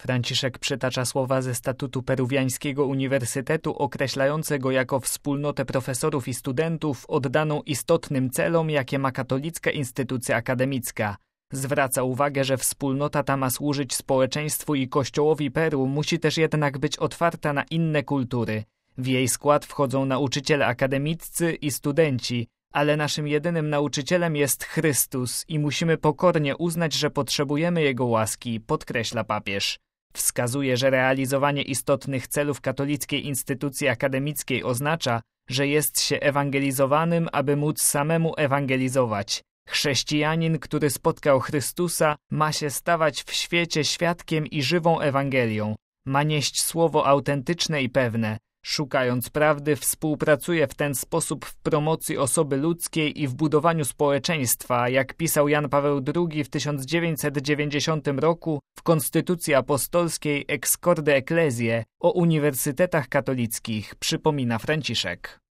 Franciszek przytacza słowa ze statutu Peruwiańskiego Uniwersytetu określające go jako wspólnotę profesorów i studentów oddaną istotnym celom, jakie ma katolicka instytucja akademicka. Zwraca uwagę, że wspólnota ta ma służyć społeczeństwu i Kościołowi Peru, musi też jednak być otwarta na inne kultury. W jej skład wchodzą nauczyciele akademiccy i studenci, ale naszym jedynym nauczycielem jest Chrystus i musimy pokornie uznać, że potrzebujemy Jego łaski, podkreśla papież. Wskazuje, że realizowanie istotnych celów katolickiej instytucji akademickiej oznacza, że jest się ewangelizowanym, aby móc samemu ewangelizować. Chrześcijanin, który spotkał Chrystusa, ma się stawać w świecie świadkiem i żywą Ewangelią. Ma nieść słowo autentyczne i pewne. Szukając prawdy, współpracuje w ten sposób w promocji osoby ludzkiej i w budowaniu społeczeństwa, jak pisał Jan Paweł II w 1990 roku w Konstytucji Apostolskiej Ex Corde Ecclesiae o uniwersytetach katolickich, przypomina Franciszek.